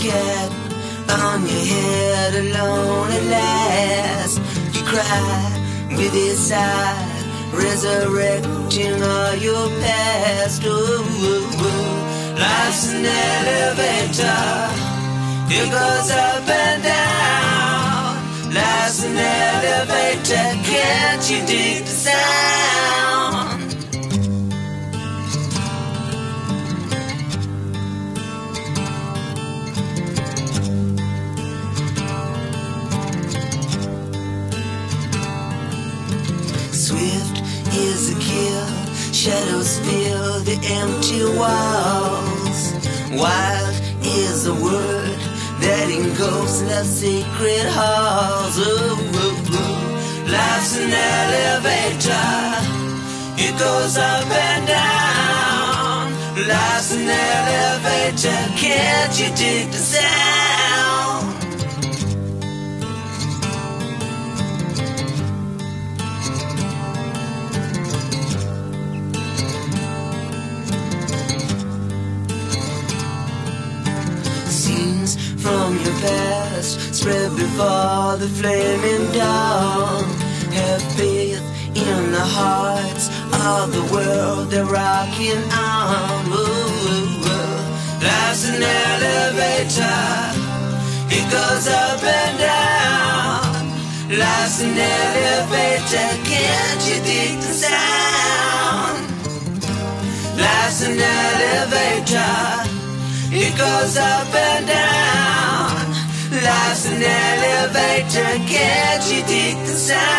cat on your head alone at last. You cry with his eye, resurrecting all your past. Life's an elevator, it goes up and down. Life's an elevator, can't you dig the sound? Swift is a kill, shadows fill the empty walls. Wild is a word that engulfs love's secret halls. Life's an elevator, it goes up and down. Life's an elevator, can't you dig the sound? From your past, spread before the flaming dawn. Have faith in the hearts of the world they're rocking on. Life's an elevator, it goes up and down. Life's an elevator, can't you dig the sound? Life's an elevator, it goes up and down. Life's an elevator, can't you dig the sound?